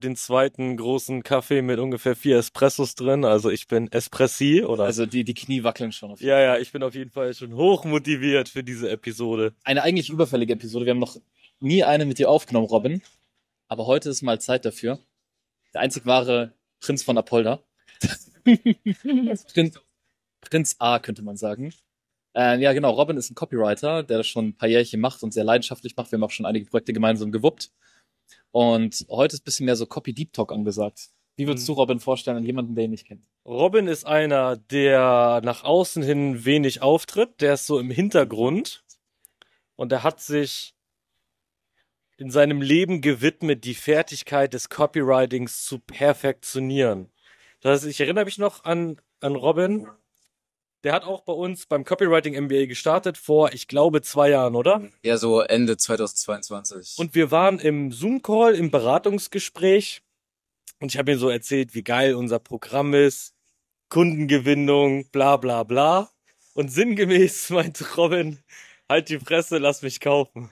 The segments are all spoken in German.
den zweiten großen Kaffee mit ungefähr 4 Espressos drin. Also ich bin Espressi, oder? Also die Knie wackeln schon auf jeden Ja, ich bin auf jeden Fall schon hoch motiviert für diese Episode. Eine eigentlich überfällige Episode. Wir haben noch nie eine mit dir aufgenommen, Robin. Aber heute ist mal Zeit dafür. Der einzig wahre Prinz von Apolda. Prinz A, könnte man sagen. Ja, genau. Robin ist ein Copywriter, der das schon ein paar Jährchen macht und sehr leidenschaftlich macht. Wir haben auch schon einige Projekte gemeinsam gewuppt. Und heute ist ein bisschen mehr so Copy Deep Talk angesagt. Wie würdest du Robin vorstellen an jemanden, der ihn nicht kennt? Robin ist einer, der nach außen hin wenig auftritt. Der ist so im Hintergrund. Und er hat sich in seinem Leben gewidmet, die Fertigkeit des Copywritings zu perfektionieren. Das heißt, ich erinnere mich noch an Robin. Der hat auch bei uns beim Copywriting MBA gestartet vor, ich glaube, 2 Jahren, oder? Ja, so Ende 2022. Und wir waren im Zoom-Call, im Beratungsgespräch. Und ich habe ihm so erzählt, wie geil unser Programm ist. Kundengewinnung, bla bla bla. Und sinngemäß meinte Robin, halt die Fresse, lass mich kaufen.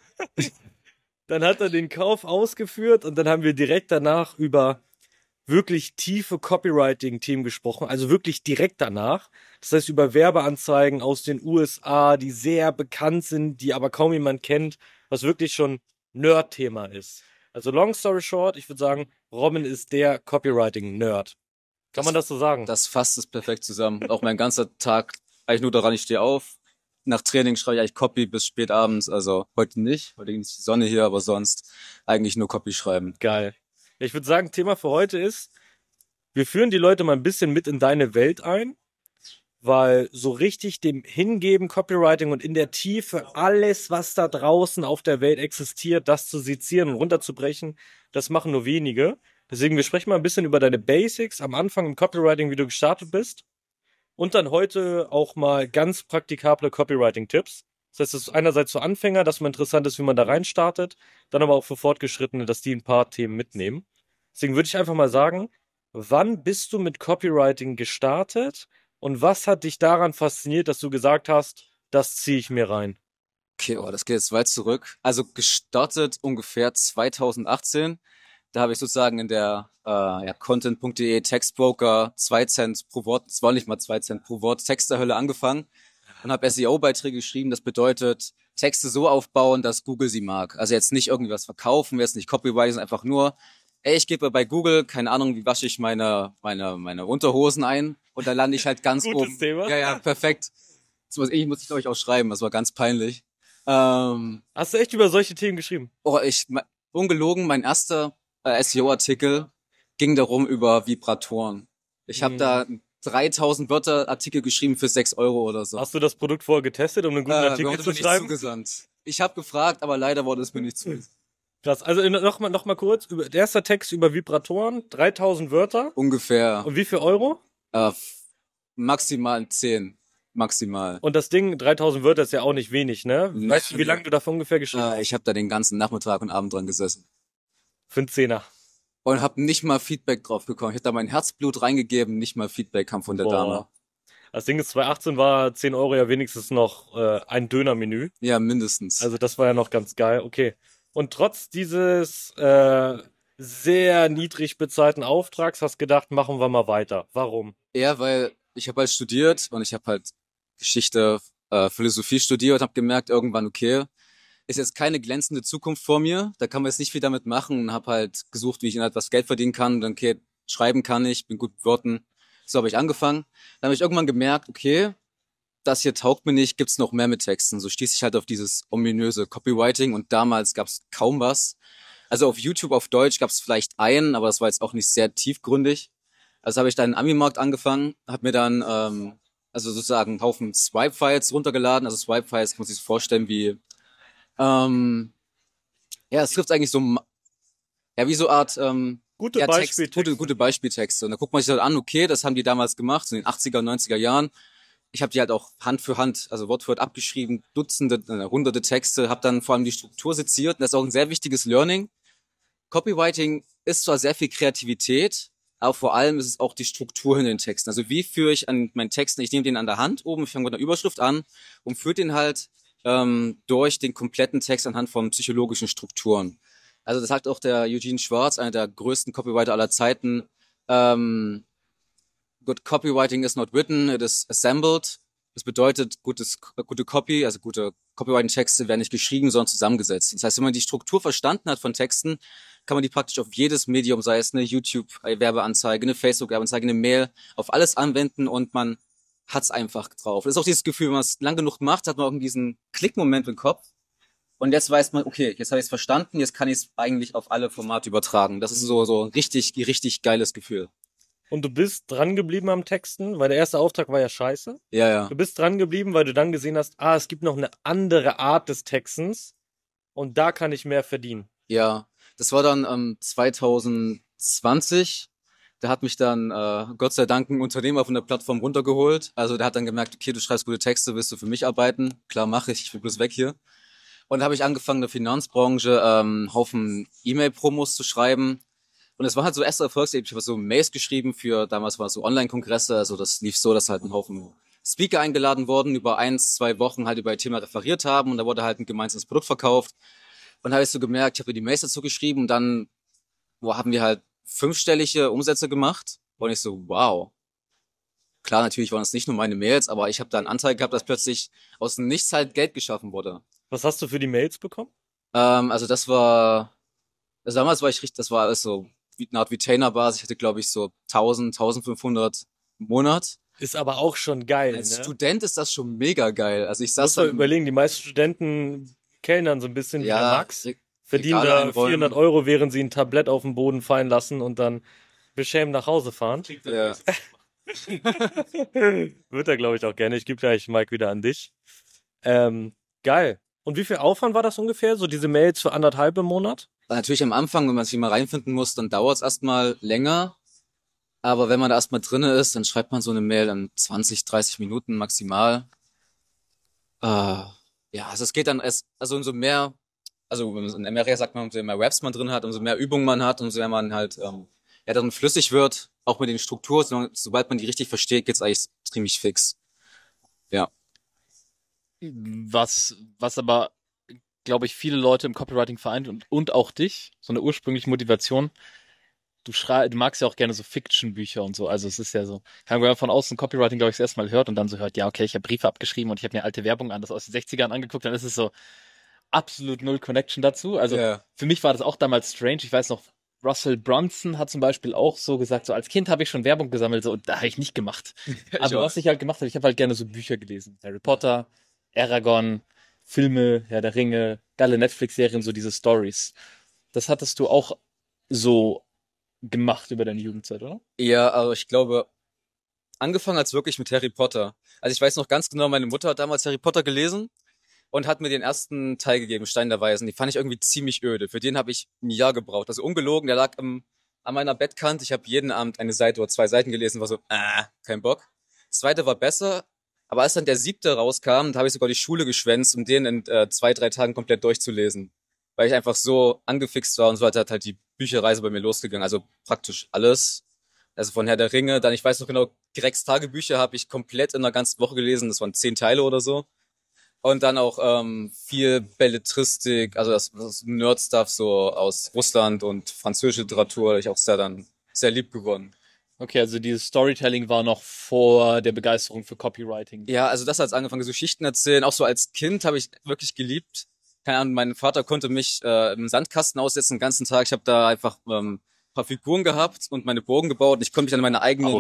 Dann hat er den Kauf ausgeführt und dann haben wir direkt danach über wirklich tiefe Copywriting-Themen gesprochen, also wirklich direkt danach. Das heißt über Werbeanzeigen aus den USA, die sehr bekannt sind, die aber kaum jemand kennt, was wirklich schon Nerd-Thema ist. Also long story short, ich würde sagen, Robin ist der Copywriting-Nerd. Kann man das so sagen? Das fasst es perfekt zusammen. Auch mein ganzer Tag, eigentlich nur daran, ich stehe auf. Nach Training schreibe ich eigentlich Copy bis spät abends. Also heute nicht, heute ist die Sonne hier, aber sonst eigentlich nur Copy schreiben. Geil. Ich würde sagen, Thema für heute ist, wir führen die Leute mal ein bisschen mit in deine Welt ein, weil so richtig dem Hingeben, Copywriting und in der Tiefe alles, was da draußen auf der Welt existiert, das zu sezieren und runterzubrechen, das machen nur wenige. Deswegen, wir sprechen mal ein bisschen über deine Basics am Anfang im Copywriting, wie du gestartet bist. Und dann heute auch mal ganz praktikable Copywriting-Tipps. Das heißt, es ist einerseits für Anfänger, dass man interessant ist, wie man da reinstartet, dann aber auch für Fortgeschrittene, dass die ein paar Themen mitnehmen. Deswegen würde ich einfach mal sagen, wann bist du mit Copywriting gestartet und was hat dich daran fasziniert, dass du gesagt hast, das ziehe ich mir rein? Okay, das geht jetzt weit zurück. Also gestartet ungefähr 2018. Da habe ich sozusagen in der Content.de Textbroker 2 Cent pro Wort, es war nicht mal 2 Cent pro Wort, Texterhölle angefangen und habe SEO-Beiträge geschrieben. Das bedeutet, Texte so aufbauen, dass Google sie mag. Also jetzt nicht irgendwie was verkaufen, jetzt nicht Copywriting, sondern einfach nur, ich gebe bei Google, keine Ahnung, wie wasche ich meine Unterhosen ein und dann lande ich halt ganz Gutes oben. Thema. Ja, perfekt. Muss ich glaube ich auch schreiben, das war ganz peinlich. Hast du echt über solche Themen geschrieben? Ungelogen, mein erster SEO-Artikel ging darum über Vibratoren. Ich habe da 3000 Wörter Artikel geschrieben für 6 Euro oder so. Hast du das Produkt vorher getestet, um einen guten Artikel wurde zu mir nicht schreiben? zugesandt. Ich habe gefragt, aber leider wurde es mir nicht zugesandt. Krass. Also noch mal kurz, der erste Text über Vibratoren, 3000 Wörter. Ungefähr. Und wie viel Euro? Maximal 10. Maximal. Und das Ding, 3000 Wörter ist ja auch nicht wenig, ne? Weißt du, wie lange du davon ungefähr geschrieben hast? Ich habe da den ganzen Nachmittag und Abend dran gesessen. Für einen Zehner. Und habe nicht mal Feedback drauf bekommen. Ich habe da mein Herzblut reingegeben, nicht mal Feedback kam von der Dame. Das Ding ist, 2018 war 10 Euro ja wenigstens noch ein Dönermenü. Ja, mindestens. Also das war ja noch ganz geil, okay. Und trotz dieses sehr niedrig bezahlten Auftrags hast gedacht, machen wir mal weiter. Warum? Ja, weil ich habe halt studiert und ich habe halt Geschichte, Philosophie studiert und habe gemerkt irgendwann, okay, ist jetzt keine glänzende Zukunft vor mir, da kann man jetzt nicht viel damit machen und habe halt gesucht, wie ich etwas Geld verdienen kann und dann, okay, schreiben kann ich, bin gut mit Worten. So habe ich angefangen. Dann habe ich irgendwann gemerkt, okay, das hier taugt mir nicht, gibt's noch mehr mit Texten. So stieß ich halt auf dieses ominöse Copywriting und damals gab's kaum was. Also auf YouTube auf Deutsch gab's vielleicht einen, aber das war jetzt auch nicht sehr tiefgründig. Also habe ich dann im Ami-Markt angefangen, habe mir dann also sozusagen einen Haufen Swipe-Files runtergeladen. Also Swipe-Files muss ich sich vorstellen wie es trifft eigentlich so wie so Art Gute Beispieltexte. Gute Beispieltexte. Und da guckt man sich halt an, okay, das haben die damals gemacht, so in den 80er, 90er Jahren. Ich habe die halt auch Hand für Hand, also Wort für Wort abgeschrieben, Dutzende, hunderte Texte, habe dann vor allem die Struktur seziert. Und das ist auch ein sehr wichtiges Learning. Copywriting ist zwar sehr viel Kreativität, aber vor allem ist es auch die Struktur in den Texten. Also wie führe ich an meinen Texten, ich nehme den an der Hand oben, ich fange mit einer Überschrift an und führe den halt durch den kompletten Text anhand von psychologischen Strukturen. Also das sagt auch der Eugene Schwartz, einer der größten Copywriter aller Zeiten. Ähm, Good copywriting is not written, it is assembled. Das bedeutet, gute Copy, also gute Copywriting-Texte werden nicht geschrieben, sondern zusammengesetzt. Das heißt, wenn man die Struktur verstanden hat von Texten, kann man die praktisch auf jedes Medium, sei es eine YouTube-Werbeanzeige, eine Facebook-Werbeanzeige, eine Mail, auf alles anwenden und man hat's einfach drauf. Das ist auch dieses Gefühl, wenn man es lang genug macht, hat man auch diesen Klickmoment im Kopf. Und jetzt weiß man, okay, jetzt habe ich es verstanden, jetzt kann ich es eigentlich auf alle Formate übertragen. Das ist so richtig geiles Gefühl. Und du bist dran geblieben am Texten, weil der erste Auftrag war ja scheiße. Ja. Du bist dran geblieben, weil du dann gesehen hast, es gibt noch eine andere Art des Textens und da kann ich mehr verdienen. Ja, das war dann 2020. Da hat mich dann Gott sei Dank ein Unternehmer von der Plattform runtergeholt. Also der hat dann gemerkt, okay, du schreibst gute Texte, willst du für mich arbeiten? Klar, mache ich will bloß weg hier. Und da habe ich angefangen, in der Finanzbranche Haufen E-Mail-Promos zu schreiben. Und es war halt so erster Erfolgserlebnis. Ich habe so Mails geschrieben für, damals war es so Online-Kongresse. Also das lief so, dass halt ein Haufen Speaker eingeladen wurden, über 1-2 Wochen halt über ein Thema referiert haben. Und da wurde halt ein gemeinsames Produkt verkauft. Und da habe ich so gemerkt, ich habe die Mails dazu geschrieben und dann haben wir halt 5-stellige Umsätze gemacht. Und ich so, wow. Klar, natürlich waren es nicht nur meine Mails, aber ich habe da einen Anteil gehabt, dass plötzlich aus dem Nichts halt Geld geschaffen wurde. Was hast du für die Mails bekommen? Also damals war ich richtig, das war alles so eine Art Retainer-Basis. Ich hatte, glaube ich, so 1500 im Monat. Ist aber auch schon geil, Als ne? Student ist das schon mega geil. Also ich Muss saß man dann überlegen, die meisten Studenten kellnern so ein bisschen wie der Max, verdienen Regale da einräumen. 400 Euro, während sie ein Tablett auf den Boden fallen lassen und dann beschämt nach Hause fahren. Ja. Wird er, glaube ich, auch gerne. Ich gebe gleich Mike wieder an dich. Geil. Und wie viel Aufwand war das ungefähr? So diese Mails für 1,5 im Monat? Natürlich am Anfang, wenn man sich mal reinfinden muss, dann dauert es erstmal länger. Aber wenn man da erstmal drinne ist, dann schreibt man so eine Mail in 20, 30 Minuten maximal. Ja, also es geht dann also umso mehr, also in Amerika sagt man, umso mehr Raps man drin hat, umso mehr Übungen man hat, umso mehr man halt darin flüssig wird, auch mit den Strukturen, sobald man die richtig versteht, geht's eigentlich ziemlich fix. Ja. Was aber, glaube ich, viele Leute im Copywriting vereint und auch dich, so eine ursprüngliche Motivation. Du magst ja auch gerne so Fiction-Bücher und so. Also es ist ja so, wenn man von außen Copywriting, glaube ich, das erste Mal hört und dann so hört, ja, okay, ich habe Briefe abgeschrieben und ich habe mir alte Werbung an, das aus den 60ern angeguckt, dann ist es so absolut null Connection dazu. Also Für mich war das auch damals strange. Ich weiß noch, Russell Brunson hat zum Beispiel auch so gesagt, so als Kind habe ich schon Werbung gesammelt, so, und da habe ich nicht gemacht. Aber was ich halt gemacht habe, ich habe halt gerne so Bücher gelesen. Harry Potter, Eragon, Filme, Herr der Ringe, geile Netflix-Serien, so diese Stories. Das hattest du auch so gemacht über deine Jugendzeit, oder? Ja, aber ich glaube, angefangen hat's wirklich mit Harry Potter. Also ich weiß noch ganz genau, meine Mutter hat damals Harry Potter gelesen und hat mir den ersten Teil gegeben, Stein der Weisen. Die fand ich irgendwie ziemlich öde. Für den habe ich ein Jahr gebraucht. Also ungelogen, der lag an meiner Bettkante. Ich habe jeden Abend eine Seite oder 2 Seiten gelesen, war so, kein Bock. Das zweite war besser, aber als dann der 7. rauskam, da habe ich sogar die Schule geschwänzt, um den in 2-3 Tagen komplett durchzulesen. Weil ich einfach so angefixt war und so hat halt die Bücherreise bei mir losgegangen. Also praktisch alles. Also von Herr der Ringe, dann ich weiß noch genau, Gregs Tagebücher habe ich komplett in einer ganzen Woche gelesen. Das waren 10 Teile oder so. Und dann auch viel Belletristik, also das Nerd-Stuff so aus Russland und französische Literatur, ich auch sehr lieb gewonnen. Okay, also dieses Storytelling war noch vor der Begeisterung für Copywriting. Ja, also das hat's angefangen, so Geschichten erzählen. Auch so als Kind habe ich wirklich geliebt. Keine Ahnung, mein Vater konnte mich im Sandkasten aussetzen den ganzen Tag. Ich habe da einfach ein paar Figuren gehabt und meine Burgen gebaut. Und ich konnte mich an meine eigenen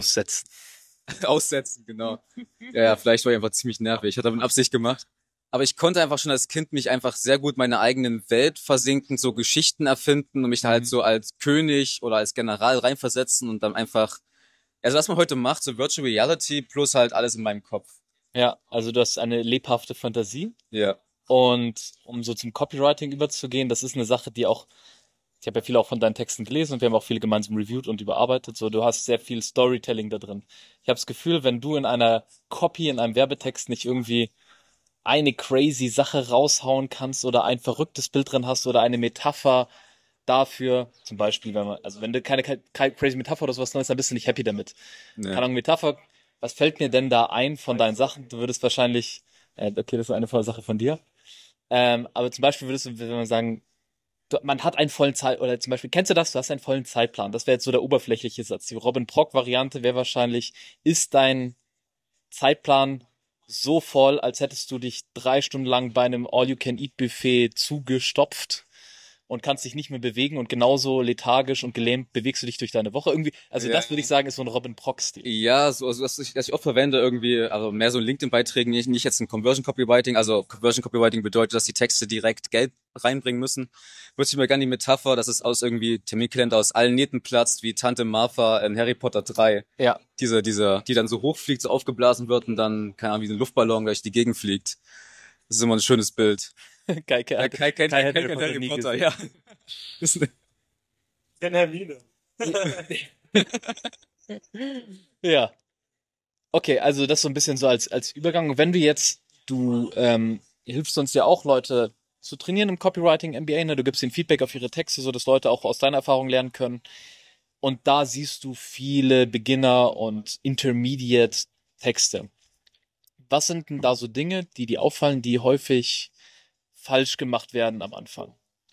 aussetzen, genau. Ja, vielleicht war ich einfach ziemlich nervig. Ich hatte das mit Absicht gemacht. Aber ich konnte einfach schon als Kind mich einfach sehr gut meine eigenen Welt versinken, so Geschichten erfinden und mich da halt so als König oder als General reinversetzen und dann einfach, also was man heute macht, so Virtual Reality plus halt alles in meinem Kopf. Ja, also du hast eine lebhafte Fantasie. Ja. Und um so zum Copywriting überzugehen, das ist eine Sache, die auch, ich habe ja viel auch von deinen Texten gelesen und wir haben auch viele gemeinsam reviewed und überarbeitet, so du hast sehr viel Storytelling da drin. Ich habe das Gefühl, wenn du in einer Copy, in einem Werbetext nicht irgendwie eine crazy Sache raushauen kannst oder ein verrücktes Bild drin hast oder eine Metapher dafür, zum Beispiel, wenn du keine crazy Metapher oder sowas drin hast, dann bist du nicht happy damit. Ja. Keine Ahnung, Metapher, was fällt mir denn da ein von deinen Sachen? Du würdest wahrscheinlich, okay, das ist eine Sache von dir. Aber zum Beispiel würdest du, wenn man sagen, man hat einen vollen oder zum Beispiel, kennst du das? Du hast einen vollen Zeitplan. Das wäre jetzt so der oberflächliche Satz. Die Robin Prock-Variante wäre wahrscheinlich, ist dein Zeitplan so voll, als hättest du dich 3 Stunden lang bei einem All-You-Can-Eat-Buffet zugestopft und kannst dich nicht mehr bewegen und genauso lethargisch und gelähmt bewegst du dich durch deine Woche irgendwie. Also Ja. das würde ich sagen, ist so ein Robin Prock-Stil. Ja, so, also was ich oft verwende irgendwie, also mehr so in LinkedIn-Beiträgen, nicht jetzt ein Conversion Copywriting. Also Conversion Copywriting bedeutet, dass die Texte direkt Geld reinbringen müssen. Würde ich mir gerne die Metapher, dass es aus irgendwie Terminkalender aus allen Nähten platzt, wie Tante Martha in Harry Potter 3. Ja, Die dann so hochfliegt, so aufgeblasen wird und dann, keine Ahnung, wie so ein Luftballon durch die Gegend fliegt. Das ist immer ein schönes Bild. Kai, Ja, Kai kennt hat Harry nie Potter, gesehen. ja. Das ist Ken Hermine. Ja. Okay, also das so ein bisschen so als Übergang. Und wenn du hilfst uns ja auch Leute zu trainieren im Copywriting MBA, ne? Du gibst ihnen Feedback auf ihre Texte, so dass Leute auch aus deiner Erfahrung lernen können. Und da siehst du viele Beginner und Intermediate Texte. Was sind denn da so Dinge, die dir auffallen, die häufig falsch gemacht werden am Anfang?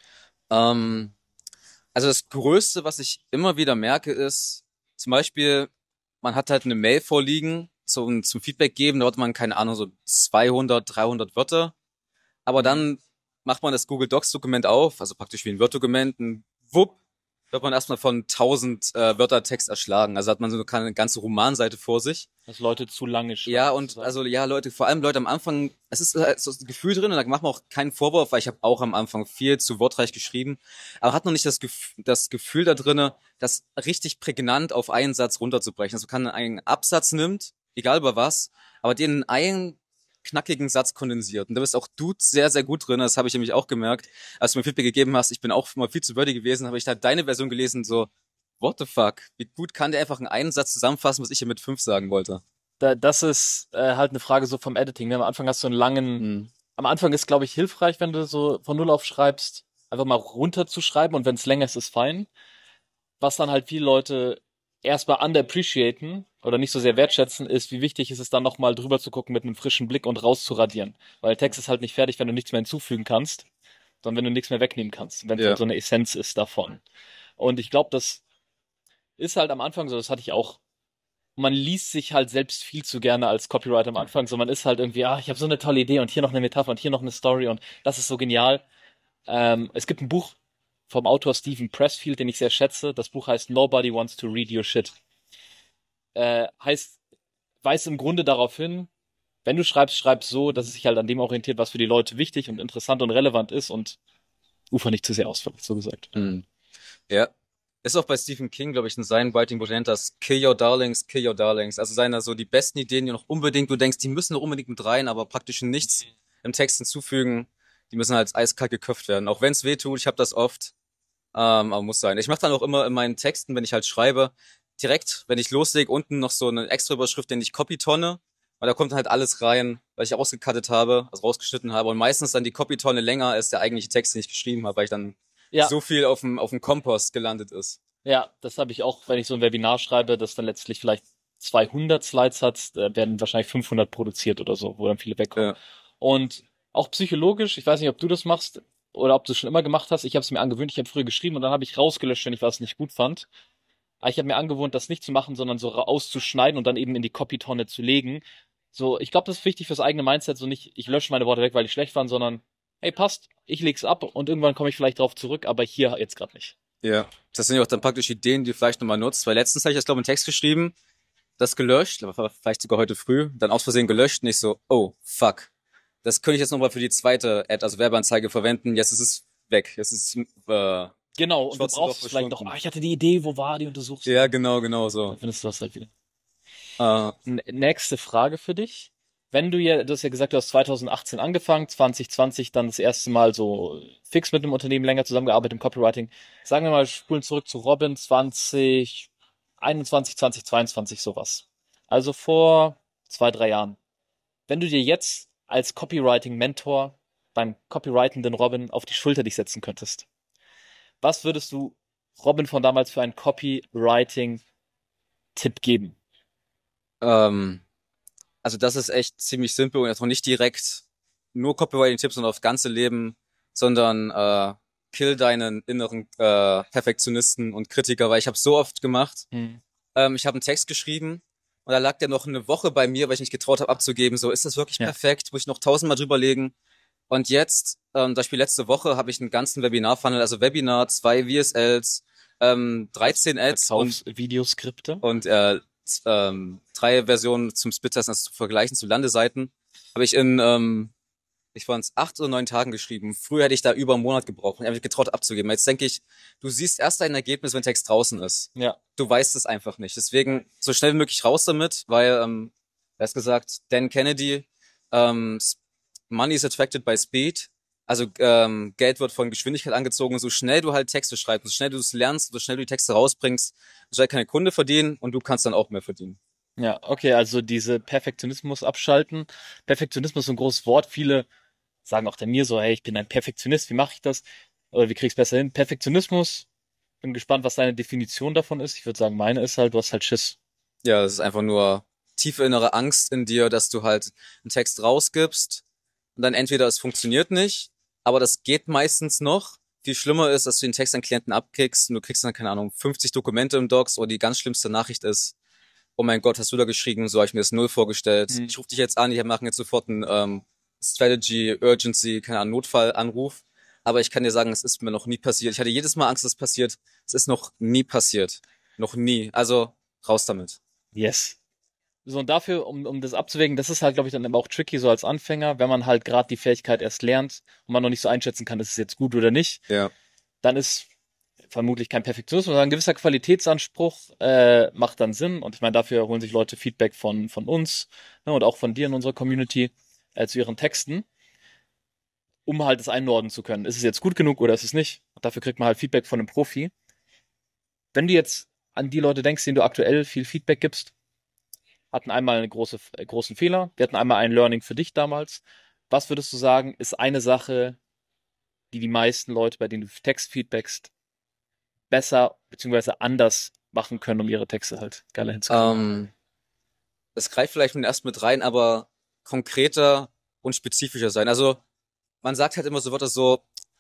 Ähm, also das Größte, was ich immer wieder merke, ist zum Beispiel, man hat halt eine Mail vorliegen zum Feedback geben, da hat man, keine Ahnung, so 200, 300 Wörter. Aber dann macht man das Google Docs Dokument auf, also praktisch wie ein Word-Dokument, und wupp, wird man erstmal von 1000 Wörter Text erschlagen. Also hat man so eine ganze Romanseite vor sich. Dass Leute zu lange schreiben. Ja, und sozusagen. also ja, Leute, vor allem Leute am Anfang, es ist halt so ein Gefühl drin und da macht man auch keinen Vorwurf, weil ich habe auch am Anfang viel zu wortreich geschrieben, aber hat noch nicht das Gefühl da drinne, das richtig prägnant auf einen Satz runterzubrechen. Also man kann einen Absatz nimmt, egal über was, aber den in einen knackigen Satz kondensiert. Und da bist auch du sehr, sehr gut drin. Das habe ich nämlich auch gemerkt, als du mir Feedback gegeben hast. Ich bin auch mal viel zu wordy gewesen, habe ich da deine Version gelesen, so, what the fuck? Wie gut kann der einfach in einen Satz zusammenfassen, was ich hier mit 5 sagen wollte? Das ist halt eine Frage so vom Editing. Ne? Am Anfang hast du einen langen. Hm. Am Anfang ist, glaube ich, hilfreich, wenn du so von Null auf schreibst, einfach mal runterzuschreiben und wenn es länger ist, ist fein. Was dann halt viele Leute erstmal underappreciaten oder nicht so sehr wertschätzen, ist, wie wichtig ist es dann nochmal drüber zu gucken mit einem frischen Blick und rauszuradieren. Weil der Text ist halt nicht fertig, wenn du nichts mehr hinzufügen kannst, sondern wenn du nichts mehr wegnehmen kannst. Wenn es Ja. halt so eine Essenz ist davon. Und ich glaube, das ist halt am Anfang so, das hatte ich auch. Man liest sich halt selbst viel zu gerne als Copywriter am Anfang. So, man ist halt irgendwie, ich habe so eine tolle Idee und hier noch eine Metapher und hier noch eine Story und das ist so genial. Es gibt ein Buch vom Autor Stephen Pressfield, den ich sehr schätze. Das Buch heißt Nobody Wants to Read Your Shit. Weist im Grunde darauf hin, wenn du schreibst, schreib so, dass es sich halt an dem orientiert, was für die Leute wichtig und interessant und relevant ist und ufer nicht zu sehr aus, so gesagt. Hm. Ja. Ist auch bei Stephen King, glaube ich, in seinem Writing, wo er nennt das Kill Your Darlings, Kill Your Darlings. Also seine so die besten Ideen, die noch unbedingt, du denkst, die müssen noch unbedingt mit rein, aber praktisch nichts im Text hinzufügen. Die müssen halt eiskalt geköpft werden. Auch wenn es weh tut, ich habe das oft. Aber muss sein. Ich mache dann auch immer in meinen Texten, wenn ich halt schreibe, direkt, wenn ich loslege, unten noch so eine extra Überschrift, den ich Copy-Tonne. Weil da kommt dann halt alles rein, weil ich ausgecuttet habe, also rausgeschnitten habe. Und meistens dann die Copy-Tonne länger als der eigentliche Text, den ich geschrieben habe, weil ich dann Ja, so viel auf dem Kompost gelandet ist. ja, das habe ich auch, wenn ich so ein Webinar schreibe, das dann letztlich vielleicht 200 Slides hat, werden wahrscheinlich 500 produziert oder so, wo dann viele wegkommen. Ja. Und auch psychologisch, ich weiß nicht, ob du das machst oder ob du es schon immer gemacht hast. Ich habe es mir angewöhnt, ich habe früher geschrieben und dann habe ich rausgelöscht, wenn ich was nicht gut fand. Aber ich habe mir angewohnt, das nicht zu machen, sondern so auszuschneiden und dann eben in die Copy-Tonne zu legen. So, ich glaube, das ist wichtig fürs eigene Mindset, so nicht, ich lösche meine Worte weg, weil die schlecht waren, sondern, hey, passt, ich leg's ab und irgendwann komme ich vielleicht drauf zurück, aber hier jetzt gerade nicht. Ja. Das sind ja auch dann praktisch Ideen, die du vielleicht nochmal nutzt. Weil letztens habe ich das, glaube ich, einen Text geschrieben, das gelöscht, aber vielleicht sogar heute früh, dann aus Versehen gelöscht und ich so, oh, fuck. Das könnte ich jetzt nochmal für die zweite Ad, also Werbeanzeige verwenden. Jetzt ist es weg. Jetzt ist es, Genau, und du Schwarzen brauchst Loch vielleicht doch, verschwunden. ich hatte die Idee, wo war die und du suchst. ja, genau so. Dann findest du das halt wieder. Äh, Nächste Frage für dich. Wenn du hast ja gesagt, du hast 2018 angefangen, 2020 dann das erste Mal so fix mit einem Unternehmen länger zusammengearbeitet im Copywriting. Sagen wir mal, spulen zurück zu Robin 2021, 2022 sowas. Also vor 2, 3 Jahren. Wenn du dir jetzt als Copywriting-Mentor beim copywritenden Robin auf die Schulter dich setzen könntest, was würdest du Robin von damals für einen Copywriting-Tipp geben? ähm, also das ist echt ziemlich simpel und jetzt noch nicht direkt nur Copywriting-Tipps, sondern aufs ganze Leben, sondern kill deinen inneren Perfektionisten und Kritiker, weil ich habe so oft gemacht. Mhm. Ich habe einen Text geschrieben und da lag der noch eine Woche bei mir, weil ich nicht getraut habe abzugeben. So, ist das wirklich Ja. perfekt? Muss ich noch 1000-mal drüberlegen? Und jetzt, zum Beispiel letzte Woche, habe ich einen ganzen Webinar-Funnel, also Webinar, 2 VSLs, 13 Ads und Videoskripte. 3 Versionen zum Split-Testen, also zu vergleichen zu Landeseiten, habe ich ich war 8 oder 9 Tagen geschrieben. Früher hätte ich da über einen Monat gebraucht und ich habe mich getraut abzugeben. Jetzt denke ich, du siehst erst ein Ergebnis, wenn Text draußen ist. Ja. Du weißt es einfach nicht. Deswegen so schnell wie möglich raus damit, weil, er hat gesagt, Dan Kennedy, Money is attracted by speed. Also Geld wird von Geschwindigkeit angezogen. So schnell du halt Texte schreibst, so schnell du es lernst, so schnell du die Texte rausbringst, so schnell kann der Kunde verdienen und du kannst dann auch mehr verdienen. Ja, okay, also diese Perfektionismus abschalten. Perfektionismus ist ein großes Wort. Viele sagen auch mir so, hey, ich bin ein Perfektionist, wie mache ich das? Oder wie krieg ich es besser hin? Perfektionismus, bin gespannt, was deine Definition davon ist. Ich würde sagen, meine ist halt, du hast halt Schiss. Ja, das ist einfach nur tiefe innere Angst in dir, dass du halt einen Text rausgibst und dann entweder es funktioniert nicht, aber das geht meistens noch. Viel schlimmer ist, dass du den Text an Klienten abkickst und du kriegst dann, keine Ahnung, 50 Dokumente im Docs oder die ganz schlimmste Nachricht ist, oh mein Gott, hast du da geschrieben, so habe ich mir das null vorgestellt. Hm. Ich rufe dich jetzt an, die machen jetzt sofort einen Strategy, Urgency, keine Ahnung, Notfallanruf. Aber ich kann dir sagen, es ist mir noch nie passiert. Ich hatte jedes Mal Angst, dass es passiert. Es ist noch nie passiert. Noch nie. Also raus damit. Yes. So, und dafür, um das abzuwägen, das ist halt, glaube ich, dann aber auch tricky, so als Anfänger, wenn man halt gerade die Fähigkeit erst lernt und man noch nicht so einschätzen kann, ist es jetzt gut oder nicht, Ja. dann ist vermutlich kein Perfektionismus, sondern ein gewisser Qualitätsanspruch macht dann Sinn. Und ich meine, dafür holen sich Leute Feedback von uns, ne, und auch von dir in unserer Community zu ihren Texten, um halt das einordnen zu können. Ist es jetzt gut genug oder ist es nicht? Und dafür kriegt man halt Feedback von einem Profi. Wenn du jetzt an die Leute denkst, denen du aktuell viel Feedback gibst, hatten einmal einen großen Fehler, wir hatten einmal ein Learning für dich damals. Was würdest du sagen, ist eine Sache, die meisten Leute, bei denen du Text feedbackst, besser beziehungsweise anders machen können, um ihre Texte halt geiler hinzukriegen? Es greift vielleicht nun erst mit rein, aber konkreter und spezifischer sein. Also man sagt halt immer so Wörter so,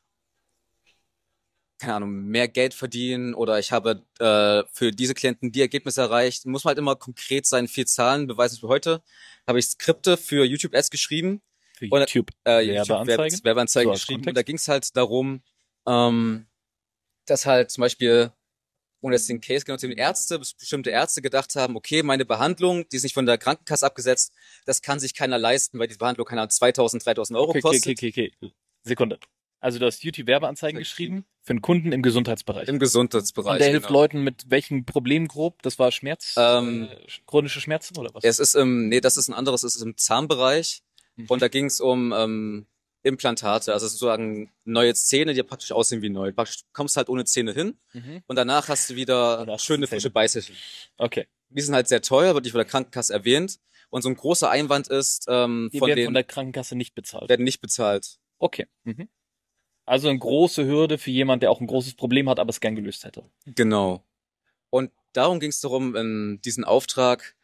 keine Ahnung, mehr Geld verdienen oder ich habe für diese Klienten die Ergebnisse erreicht. Muss man halt immer konkret sein, viel Zahlen. Beweisen für heute habe ich Skripte für YouTube-Ads geschrieben. Für Und, YouTube Werbeanzeigen? Werbeanzeigen So als geschrieben. Kontext? Und da ging es halt darum, dass halt zum Beispiel, ohne jetzt den Case genau zu nehmen, bestimmte Ärzte gedacht haben, okay, meine Behandlung, die ist nicht von der Krankenkasse abgesetzt, das kann sich keiner leisten, weil die Behandlung keine Ahnung, 2.000, 3.000 Euro kostet. Okay. Sekunde. Also du hast YouTube-Werbeanzeigen geschrieben für einen Kunden im Gesundheitsbereich. Im Gesundheitsbereich. Und der hilft genau. Leuten mit welchem Problem grob? Das war Schmerz? Chronische Schmerzen oder was? Es ist das ist ein anderes, es ist im Zahnbereich. Und da ging es um Implantate, also sozusagen neue Zähne, die praktisch aussehen wie neu. Du kommst halt ohne Zähne hin und danach hast du wieder schöne frische Beißchen. Okay. Die sind halt sehr teuer, wird nicht von der Krankenkasse erwähnt. Und so ein großer Einwand ist, Die werden von der Krankenkasse nicht bezahlt. werden nicht bezahlt. Okay. Also eine große Hürde für jemand, der auch ein großes Problem hat, aber es gern gelöst hätte. Genau. Und darum ging es darum, in diesen Auftrag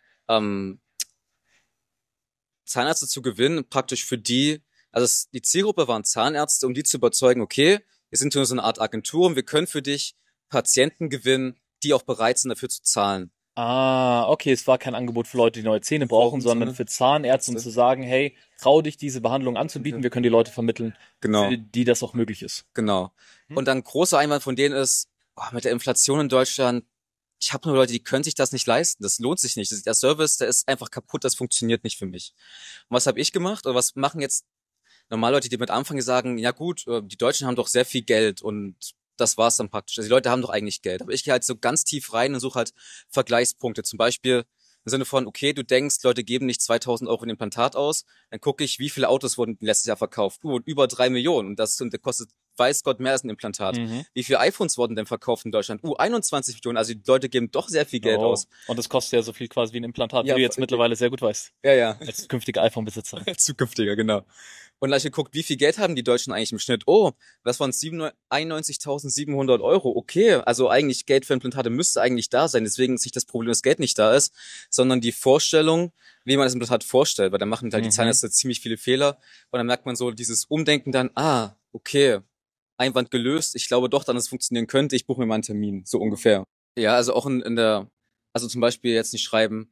Zahnärzte zu gewinnen, praktisch für die, also die Zielgruppe waren Zahnärzte, um die zu überzeugen, okay, wir sind hier so eine Art Agentur und wir können für dich Patienten gewinnen, die auch bereit sind, dafür zu zahlen. Ah, okay, es war kein Angebot für Leute, die neue Zähne brauchen, sondern für Zahnärzte, um zu sagen, hey, trau dich, diese Behandlung anzubieten, wir können die Leute vermitteln, Genau. für die das auch möglich ist. Genau. Und dann großer Einwand von denen ist, mit der Inflation in Deutschland, ich habe nur Leute, die können sich das nicht leisten, das lohnt sich nicht. Der Service, der ist einfach kaputt, das funktioniert nicht für mich. Und was habe ich gemacht oder was machen jetzt normal Leute, die mit anfangen, die sagen, ja gut, die Deutschen haben doch sehr viel Geld und das war's dann praktisch. Also die Leute haben doch eigentlich Geld. Aber ich gehe halt so ganz tief rein und suche halt Vergleichspunkte. Zum Beispiel im Sinne von, okay, du denkst, Leute geben nicht 2.000 Euro in Implantat aus. Dann gucke ich, wie viele Autos wurden letztes Jahr verkauft. Über 3 Millionen. Und das kostet, weiß Gott, mehr als ein Implantat. Wie viele iPhones wurden denn verkauft in Deutschland? 21 Millionen. Also die Leute geben doch sehr viel Geld aus. Und das kostet ja so viel quasi wie ein Implantat, Ja, wie du jetzt mittlerweile sehr gut weißt. Ja. Als künftiger iPhone-Besitzer. Zukünftiger, genau. Und dann habe ich geguckt, wie viel Geld haben die Deutschen eigentlich im Schnitt? Oh, das waren 91.700 Euro. Okay, also eigentlich Geld für Implantate müsste eigentlich da sein. Deswegen ist nicht das Problem, dass Geld nicht da ist, sondern die Vorstellung, wie man das Implantat vorstellt. Weil da machen halt die Zahnärzte ziemlich viele Fehler. Und dann merkt man so dieses Umdenken dann, okay, Einwand gelöst. Ich glaube doch, dass es funktionieren könnte. Ich buche mir mal einen Termin, so ungefähr. Ja, also auch also zum Beispiel jetzt nicht schreiben,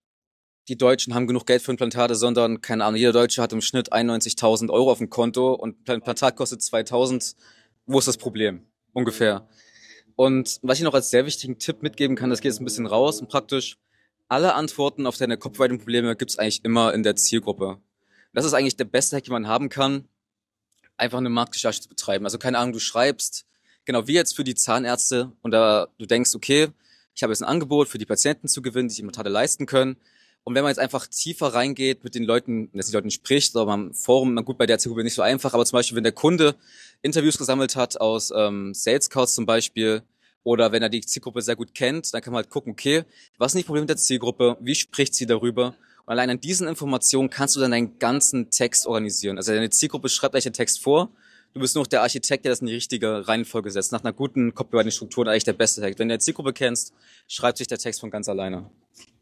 die Deutschen haben genug Geld für Implantate, sondern, keine Ahnung, jeder Deutsche hat im Schnitt 91.000 Euro auf dem Konto und ein Implantat kostet 2.000. Wo ist das Problem? Ungefähr. Und was ich noch als sehr wichtigen Tipp mitgeben kann, das geht jetzt ein bisschen raus und praktisch alle Antworten auf deine Copywriting-Probleme gibt's eigentlich immer in der Zielgruppe. Das ist eigentlich der beste Hack, den man haben kann, einfach eine Marktrecherche zu betreiben. Also keine Ahnung, du schreibst, genau wie jetzt für die Zahnärzte und da du denkst, okay, ich habe jetzt ein Angebot für die Patienten zu gewinnen, die sich Implantate leisten können. Und wenn man jetzt einfach tiefer reingeht mit den Leuten, dass die Leuten spricht, oder am Forum, gut, bei der Zielgruppe nicht so einfach, aber zum Beispiel, wenn der Kunde Interviews gesammelt hat aus Sales Scouts zum Beispiel, oder wenn er die Zielgruppe sehr gut kennt, dann kann man halt gucken, okay, was sind die Probleme mit der Zielgruppe, wie spricht sie darüber? Und allein an diesen Informationen kannst du dann deinen ganzen Text organisieren. Also deine Zielgruppe schreibt gleich den Text vor, du bist nur noch der Architekt, der das in die richtige Reihenfolge setzt. Nach einer guten Copywriting-Struktur eigentlich der beste Text. Wenn du die Zielgruppe kennst, schreibt sich der Text von ganz alleine.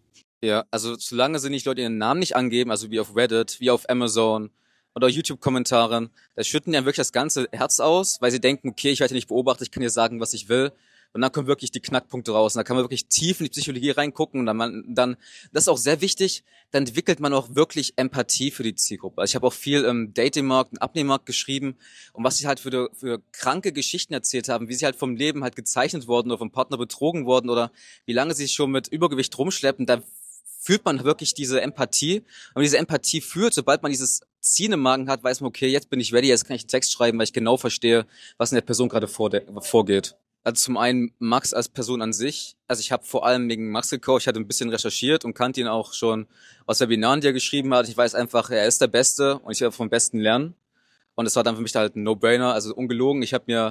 Ja, also solange sie nicht Leute ihren Namen nicht angeben, also wie auf Reddit, wie auf Amazon oder YouTube-Kommentaren, da schütten die dann wirklich das ganze Herz aus, weil sie denken, okay, ich werde nicht beobachtet, ich kann dir sagen, was ich will. Und dann kommen wirklich die Knackpunkte raus. Und da kann man wirklich tief in die Psychologie reingucken. Und dann, das ist auch sehr wichtig, dann entwickelt man auch wirklich Empathie für die Zielgruppe. Also ich habe auch viel im Datingmarkt und Abnehmmarkt geschrieben. Und was sie halt für kranke Geschichten erzählt haben, wie sie halt vom Leben halt gezeichnet wurden oder vom Partner betrogen wurden oder wie lange sie sich schon mit Übergewicht rumschleppen, da fühlt man wirklich diese Empathie. Und diese Empathie führt, sobald man dieses Ziehen im Magen hat, weiß man, okay, jetzt bin ich ready, jetzt kann ich einen Text schreiben, weil ich genau verstehe, was in der Person gerade vorgeht. Also zum einen Max als Person an sich. Also ich habe vor allem wegen Max gekauft, ich hatte ein bisschen recherchiert und kannte ihn auch schon aus Webinaren, die er geschrieben hat. Ich weiß einfach, er ist der Beste und ich werde vom Besten lernen. Und es war dann für mich halt ein No-Brainer, also ungelogen. Ich habe mir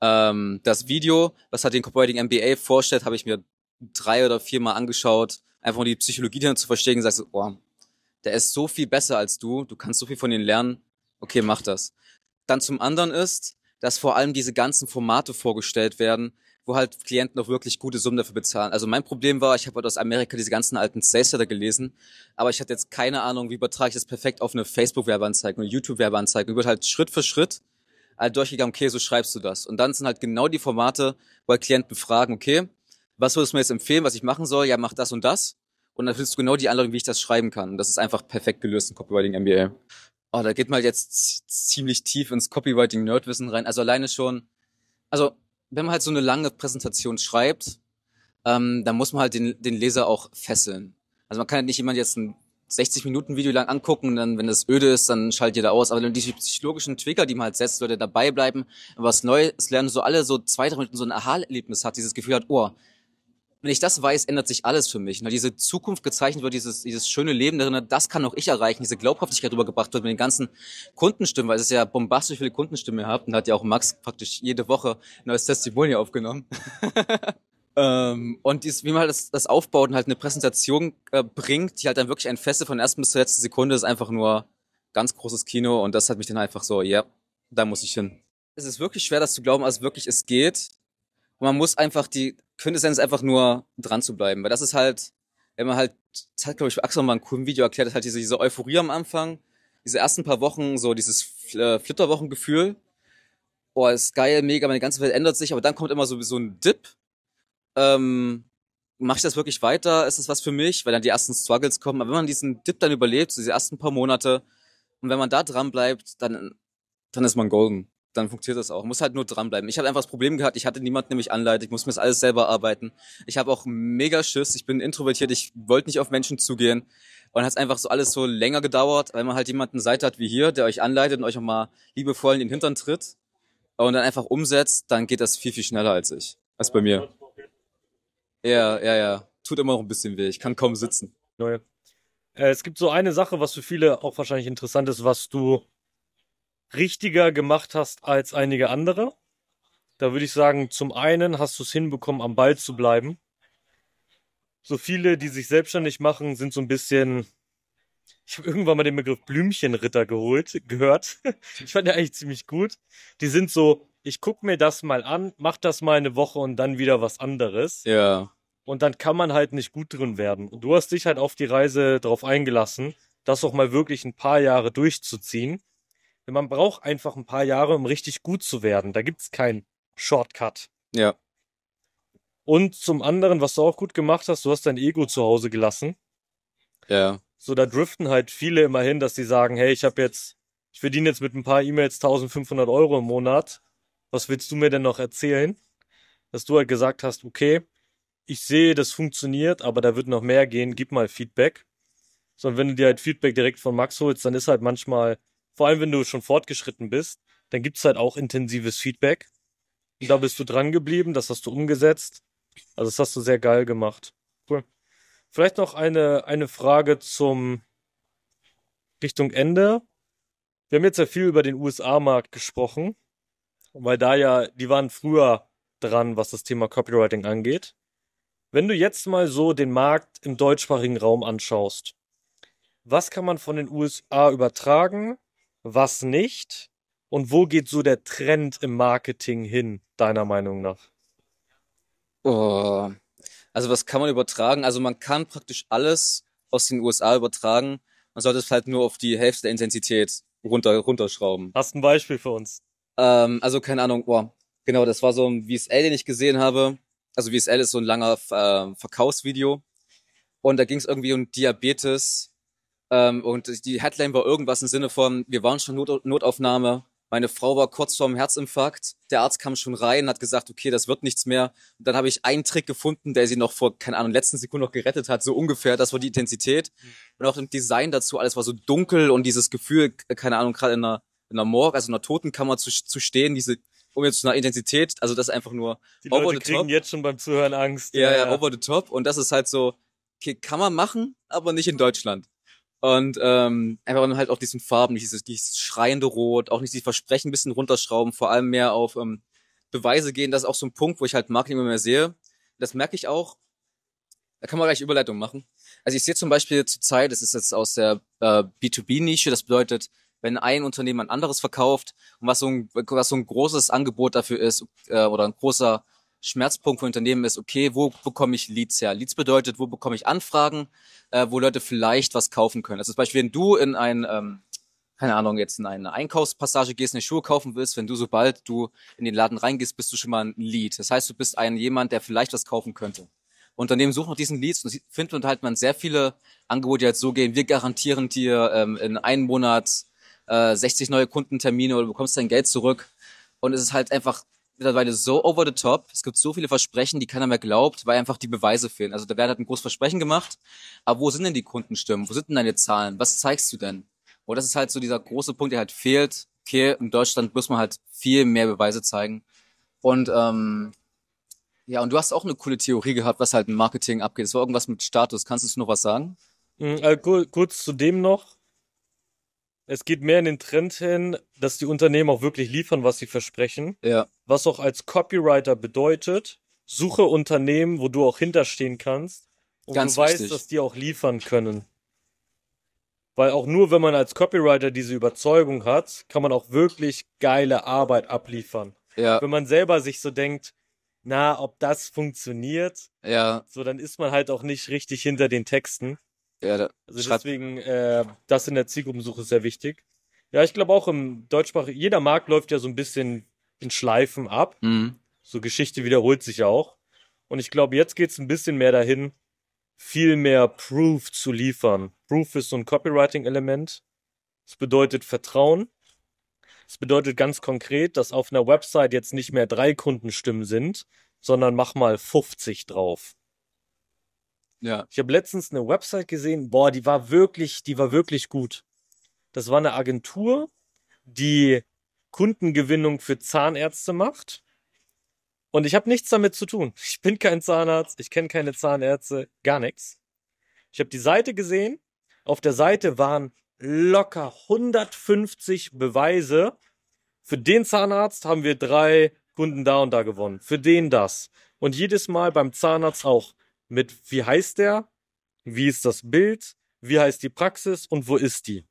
das Video, was halt den Copywriting MBA vorstellt, habe ich mir 3 oder 4 Mal angeschaut, einfach um die Psychologie dahinter zu verstehen und sagst so, oh, der ist so viel besser als du kannst so viel von ihm lernen, okay, mach das. Dann zum anderen ist, dass vor allem diese ganzen Formate vorgestellt werden, wo halt Klienten auch wirklich gute Summen dafür bezahlen. Also mein Problem war, ich habe halt aus Amerika diese ganzen alten Salesletter gelesen, aber ich hatte jetzt keine Ahnung, wie übertrage ich das perfekt auf eine Facebook-Werbeanzeige, eine YouTube-Werbeanzeige. Ich würde halt Schritt für Schritt halt durchgegangen, okay, so schreibst du das. Und dann sind halt genau die Formate, wo halt Klienten fragen, okay, was würdest du mir jetzt empfehlen, was ich machen soll? Ja, mach das und das. Und dann findest du genau die Anleitung, wie ich das schreiben kann. Und das ist einfach perfekt gelöst in Copywriting MBA. Oh, da geht mal jetzt ziemlich tief ins Copywriting-Nerdwissen rein. Also alleine schon, also wenn man halt so eine lange Präsentation schreibt, dann muss man halt den Leser auch fesseln. Also man kann halt nicht jemand jetzt ein 60-Minuten-Video lang angucken und dann, wenn das öde ist, dann schaltet jeder aus. Aber dann die psychologischen Trigger, die man halt setzt, Leute dabei bleiben, was Neues lernen, so alle so 2, 3 Minuten so ein Aha-Erlebnis hat, dieses Gefühl hat, oh, wenn ich das weiß, ändert sich alles für mich. Und diese Zukunft gezeichnet wird, dieses schöne Leben darin, das kann auch ich erreichen, diese Glaubhaftigkeit rübergebracht wird mit den ganzen Kundenstimmen, weil es ist ja bombastisch viele Kundenstimmen gehabt und hat ja auch Max praktisch jede Woche ein neues Testimonial aufgenommen. Und wie man halt das aufbaut und halt eine Präsentation bringt, die halt dann wirklich ein Feste von der ersten bis zur letzten Sekunde, ist einfach nur ganz großes Kino und das hat mich dann einfach so, ja, da muss ich hin. Es ist wirklich schwer, das zu glauben, als wirklich es geht. Und man muss einfach die Quintessenz einfach nur dran zu bleiben, weil das ist halt, wenn man halt, das hat glaube ich Axel mal ein cooles Video erklärt, das halt diese Euphorie am Anfang, diese ersten paar Wochen, so dieses Flitterwochengefühl, oh, ist geil, mega, meine ganze Welt ändert sich, aber dann kommt immer so ein Dip, mache ich das wirklich weiter, ist das was für mich, weil dann die ersten Struggles kommen, aber wenn man diesen Dip dann überlebt, so diese ersten paar Monate, und wenn man da dran bleibt, dann ist man golden. Dann funktioniert das auch. Muss halt nur dranbleiben. Ich habe einfach das Problem gehabt, ich hatte niemanden, der mich anleitet. Ich muss mir das alles selber arbeiten. Ich habe auch mega Schiss. Ich bin introvertiert. Ich wollte nicht auf Menschen zugehen. Und hat einfach so alles so länger gedauert, weil man halt jemanden Seite hat wie hier, der euch anleitet und euch auch mal liebevoll in den Hintern tritt und dann einfach umsetzt, dann geht das viel, viel schneller als ich. Als bei mir. Ja. Tut immer noch ein bisschen weh. Ich kann kaum sitzen. Neue. Es gibt so eine Sache, was für viele auch wahrscheinlich interessant ist, was du richtiger gemacht hast als einige andere. Da würde ich sagen, zum einen hast du es hinbekommen, am Ball zu bleiben. So viele, die sich selbstständig machen, sind so ein bisschen... Ich habe irgendwann mal den Begriff Blümchenritter gehört. Ich fand den eigentlich ziemlich gut. Die sind so, ich guck mir das mal an, mach das mal eine Woche und dann wieder was anderes. Ja. Und dann kann man halt nicht gut drin werden. Und du hast dich halt auf die Reise drauf eingelassen, das auch mal wirklich ein paar Jahre durchzuziehen. Denn man braucht einfach ein paar Jahre, um richtig gut zu werden. Da gibt's keinen Shortcut. Ja. Und zum anderen, was du auch gut gemacht hast, du hast dein Ego zu Hause gelassen. Ja. So, da driften halt viele immer hin, dass die sagen, hey, ich verdiene jetzt mit ein paar E-Mails 1.500 Euro im Monat. Was willst du mir denn noch erzählen? Dass du halt gesagt hast, okay, ich sehe, das funktioniert, aber da wird noch mehr gehen, gib mal Feedback. Sondern wenn du dir halt Feedback direkt von Max holst, dann ist halt manchmal, vor allem wenn du schon fortgeschritten bist, dann gibt's halt auch intensives Feedback. Und da bist du dran geblieben, das hast du umgesetzt. Also das hast du sehr geil gemacht. Cool. Vielleicht noch eine Frage zum Richtung Ende. Wir haben jetzt ja viel über den USA-Markt gesprochen, weil die waren früher dran, was das Thema Copywriting angeht. Wenn du jetzt mal so den Markt im deutschsprachigen Raum anschaust, was kann man von den USA übertragen, was nicht? Und wo geht so der Trend im Marketing hin, deiner Meinung nach? Oh. Also was kann man übertragen? Also man kann praktisch alles aus den USA übertragen. Man sollte es halt nur auf die Hälfte der Intensität runterschrauben. Hast ein Beispiel für uns? Also keine Ahnung, genau, das war so ein VSL, den ich gesehen habe. Also VSL ist so ein langer Verkaufsvideo. Und da ging es irgendwie um Diabetes. Und die Headline war irgendwas im Sinne von, wir waren schon Notaufnahme. Meine Frau war kurz vorm Herzinfarkt. Der Arzt kam schon rein, hat gesagt, okay, das wird nichts mehr. Und dann habe ich einen Trick gefunden, der sie noch vor, keine Ahnung, letzten Sekunden noch gerettet hat, so ungefähr. Das war die Intensität. Und auch im Design dazu, alles war so dunkel und dieses Gefühl, keine Ahnung, gerade in einer Morgue, also in einer Totenkammer zu stehen, um jetzt zu einer Intensität, also das ist einfach nur Die over Leute the kriegen top. jetzt schon beim Zuhören Angst. Ja, over the top. Und das ist halt so, okay, kann man machen, aber nicht in Deutschland. Und einfach dann halt auf diesen Farben, dieses schreiende Rot, auch nicht die Versprechen ein bisschen runterschrauben, vor allem mehr auf Beweise gehen. Das ist auch so ein Punkt, wo ich halt Marketing immer mehr sehe. Das merke ich auch. Da kann man gleich Überleitung machen. Also ich sehe zum Beispiel zurzeit, das ist jetzt aus der B2B-Nische, das bedeutet, wenn ein Unternehmen ein anderes verkauft und was so ein großes Angebot dafür ist oder ein großer Schmerzpunkt für Unternehmen ist, okay, wo bekomme ich Leads her? Leads bedeutet, wo bekomme ich Anfragen, wo Leute vielleicht was kaufen können. Also zum Beispiel, wenn du in keine Ahnung, jetzt in eine Einkaufspassage gehst, eine Schuhe kaufen willst, sobald du in den Laden reingehst, bist du schon mal ein Lead. Das heißt, du bist jemand, der vielleicht was kaufen könnte. Unternehmen suchen nach diesen Leads und findet halt man sehr viele Angebote, die halt so gehen, wir garantieren dir in einem Monat 60 neue Kundentermine oder du bekommst dein Geld zurück. Und es ist halt einfach mittlerweile so over the top. Es gibt so viele Versprechen, die keiner mehr glaubt, weil einfach die Beweise fehlen. Also da werden halt ein großes Versprechen gemacht. Aber wo sind denn die Kundenstimmen? Wo sind denn deine Zahlen? Was zeigst du denn? Und das ist halt so dieser große Punkt, der halt fehlt. Okay, in Deutschland muss man halt viel mehr Beweise zeigen. Und ja, und du hast auch eine coole Theorie gehabt, was halt im Marketing abgeht. Es war irgendwas mit Status. Kannst du noch was sagen? Kurz zu dem noch. Es geht mehr in den Trend hin, dass die Unternehmen auch wirklich liefern, was sie versprechen. Ja. Was auch als Copywriter bedeutet, suche Unternehmen, wo du auch hinterstehen kannst und Ganz du weißt, wichtig. dass die auch liefern können. Weil auch nur, wenn man als Copywriter diese Überzeugung hat, kann man auch wirklich geile Arbeit abliefern. Ja, Wenn man selber sich so denkt, na, ob das funktioniert, ja, so dann ist man halt auch nicht richtig hinter den Texten. ja. Also Schreibt, deswegen, das in der Zielgruppensuche ist sehr wichtig. Ja, ich glaube auch im deutschsprachigen, jeder Markt läuft ja so ein bisschen in Schleifen ab. So Geschichte wiederholt sich ja auch. Und ich glaube, jetzt geht's ein bisschen mehr dahin, viel mehr Proof zu liefern. Proof ist so ein Copywriting-Element. Es bedeutet Vertrauen. Es bedeutet ganz konkret, dass auf einer Website jetzt nicht mehr 3 Kundenstimmen sind, sondern mach mal 50 drauf. ja, Ich habe letztens eine Website gesehen, boah, die war wirklich gut. Das war eine Agentur, die Kundengewinnung für Zahnärzte macht. Und ich habe nichts damit zu tun. Ich bin kein Zahnarzt, ich kenne keine Zahnärzte, gar nichts. Ich habe die Seite gesehen. Auf der Seite waren locker 150 Beweise. Für den Zahnarzt haben wir 3 Kunden da und da gewonnen. Für den das. Und jedes Mal beim Zahnarzt auch. Mit wie heißt der? Wie ist das Bild? Wie heißt die Praxis? Und wo ist die?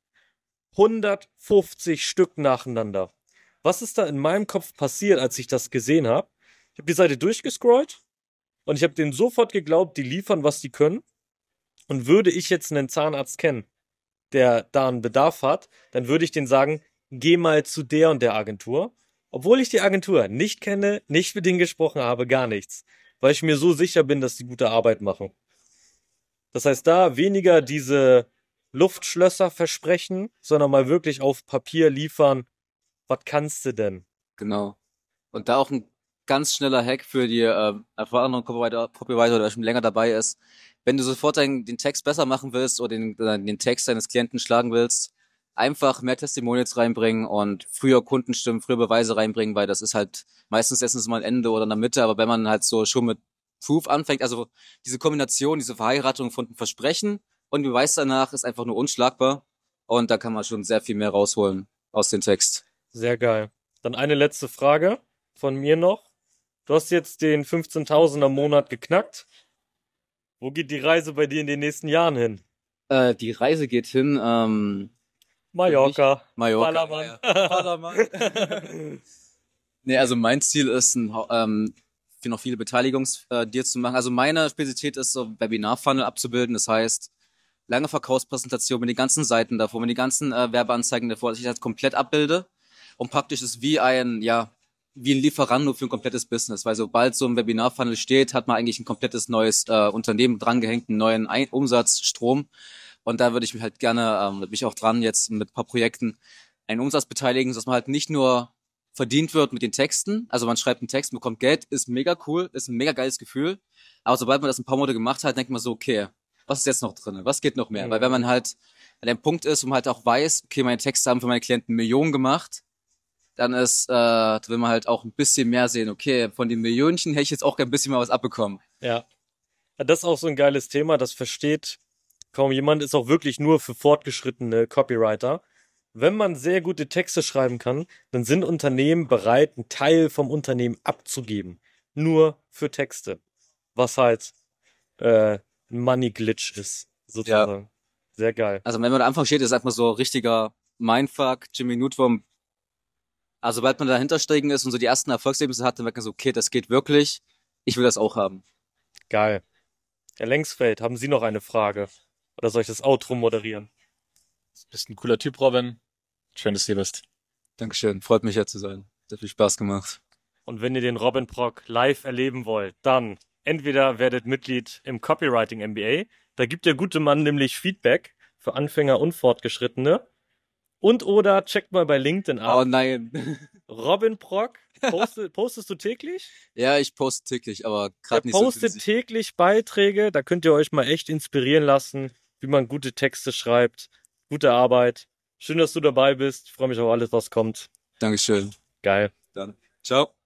150 Stück nacheinander. Was ist da in meinem Kopf passiert, als ich das gesehen habe? Ich habe die Seite durchgescrollt und ich habe denen sofort geglaubt, die liefern, was die können. Und würde ich jetzt einen Zahnarzt kennen, der da einen Bedarf hat, dann würde ich denen sagen, geh mal zu der und der Agentur, obwohl ich die Agentur nicht kenne, nicht mit denen gesprochen habe, gar nichts, weil ich mir so sicher bin, dass die gute Arbeit machen. Das heißt, da weniger diese Luftschlösser versprechen, sondern mal wirklich auf Papier liefern, was kannst du denn? Genau. Und da auch ein ganz schneller Hack für die erfahrenen Copywriter, der schon länger dabei ist. Wenn du sofort den Text besser machen willst oder den Text deines Klienten schlagen willst, einfach mehr Testimonials reinbringen und früher Kundenstimmen, früher Beweise reinbringen, weil das ist halt meistens erstens mal ein Ende oder in der Mitte, aber wenn man halt so schon mit Proof anfängt, also diese Kombination, diese Verheiratung von Versprechen und Beweis danach ist einfach nur unschlagbar und da kann man schon sehr viel mehr rausholen aus dem Text. Sehr geil. Dann eine letzte Frage von mir noch. Du hast jetzt den 15.000er Monat geknackt. Wo geht die Reise bei dir in den nächsten Jahren hin? Die Reise geht hin, Mallorca. Mallorca. Ballermann. Ballermann. Nee, also mein Ziel ist, für noch viele Beteiligungsdeals zu machen. Also meine Spezialität ist, so Webinar-Funnel abzubilden. Das heißt, lange Verkaufspräsentation mit den ganzen Seiten davor, mit den ganzen Werbeanzeigen davor, dass ich das komplett abbilde. Und praktisch ist wie ein Lieferando für ein komplettes Business. Weil sobald so ein Webinar-Funnel steht, hat man eigentlich ein komplettes neues Unternehmen drangehängt, einen neuen Umsatzstrom. Und da würde ich mich halt gerne, da bin ich auch dran, jetzt mit ein paar Projekten einen Umsatz beteiligen, dass man halt nicht nur verdient wird mit den Texten. Also man schreibt einen Text, bekommt Geld, ist mega cool, ist ein mega geiles Gefühl. Aber sobald man das ein paar Monate gemacht hat, denkt man so, okay, was ist jetzt noch drin? Was geht noch mehr? Mhm. Weil wenn man halt an dem Punkt ist, wo man halt auch weiß, okay, meine Texte haben für meine Klienten Millionen gemacht, dann will man halt auch ein bisschen mehr sehen, okay, von den Millionchen hätte ich jetzt auch ein bisschen mal was abbekommen. Ja. Ja, das ist auch so ein geiles Thema, das versteht kaum jemand, ist auch wirklich nur für fortgeschrittene Copywriter. Wenn man sehr gute Texte schreiben kann, dann sind Unternehmen bereit, einen Teil vom Unternehmen abzugeben. Nur für Texte. Was halt ein Money Glitch ist, sozusagen. Sehr geil. Also wenn man am Anfang steht, ist es einfach so richtiger Mindfuck, Jimmy Neutron. Also sobald man dahinter steigen ist und so die ersten Erfolgserlebnisse hat, dann merkt man so, okay, das geht wirklich. Ich will das auch haben. Geil. Herr Lengsfeld, haben Sie noch eine Frage? Oder soll ich das Outro moderieren? Du bist ein cooler Typ, Robin. Schön, dass du hier bist. Dankeschön. Freut mich, hier zu sein. Sehr viel Spaß gemacht. Und wenn ihr den Robin Prock live erleben wollt, dann entweder werdet Mitglied im Copywriting MBA, da gibt der gute Mann nämlich Feedback für Anfänger und Fortgeschrittene. Und oder checkt mal bei LinkedIn Oh ab. nein. Robin Prock, postest du täglich? Ja, ich poste täglich, aber Der gerade nicht so postet intensiv. täglich Beiträge, da könnt ihr euch mal echt inspirieren lassen, wie man gute Texte schreibt. Gute Arbeit. Schön, dass du dabei bist. Ich freue mich auf alles, was kommt. Dankeschön. Geil. Dann. Ciao.